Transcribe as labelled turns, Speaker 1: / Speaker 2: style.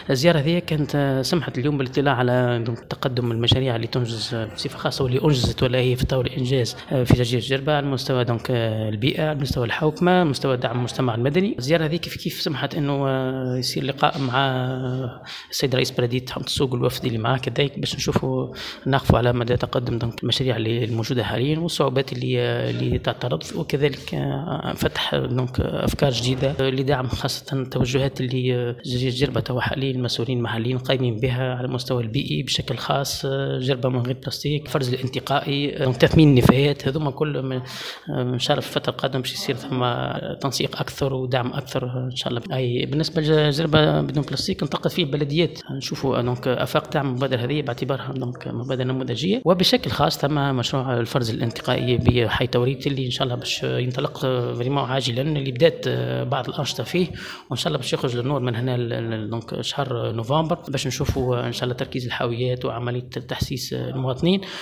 Speaker 1: الزيارة هذه كانت سمحت اليوم بالاطلاع على تقدم المشاريع اللي تنجز بصفة خاصة واللي أنجزت ولا هي في طور الإنجاز في جزيرة جربة على مستوى البيئة، على مستوى الحوكمة، مستوى دعم المجتمع المدني. الزيارة هذه كيف سمحت إنه يصير لقاء مع السيد رئيس بلدية حمص السوق والوفد اللي معاه كذلك باش نشوفوا نقفوا على مدى تقدم المشاريع اللي الموجودة حاليا والصعوبات اللي تعترض، وكذلك فتح أفكار جديدة لدعم خاصة التوجهات اللي جزيرة جربة توا حاليا المسؤولين المحليين قايمين بها على المستوى البيئي بشكل خاص، جربة من غير بلاستيك، فرز الانتقائي، تثمين النفايات، هذوما كل ان شاء الله في الفترة القادمة باش يصير ثم تنسيق أكثر ودعم أكثر إن شاء الله. أي بالنسبة لجربة بدون بلاستيك ننتقد فيه البلديات، نشوفوا أفاق دعم المبادرة هذه باعتبارها مبادرة نموذجية، وبشكل خاص ثم مشروع الفرز الانتقائي بحي توريت اللي إن شاء الله باش ينطلق فريمون عاجلا، اللي بدات بعض الأنشطة فيه وإن شاء الله باش يخرج للنور من هنا شهر نوفمبر باش نشوفوا إن شاء الله تركيز الحاويات وعملية تحسيس المواطنين.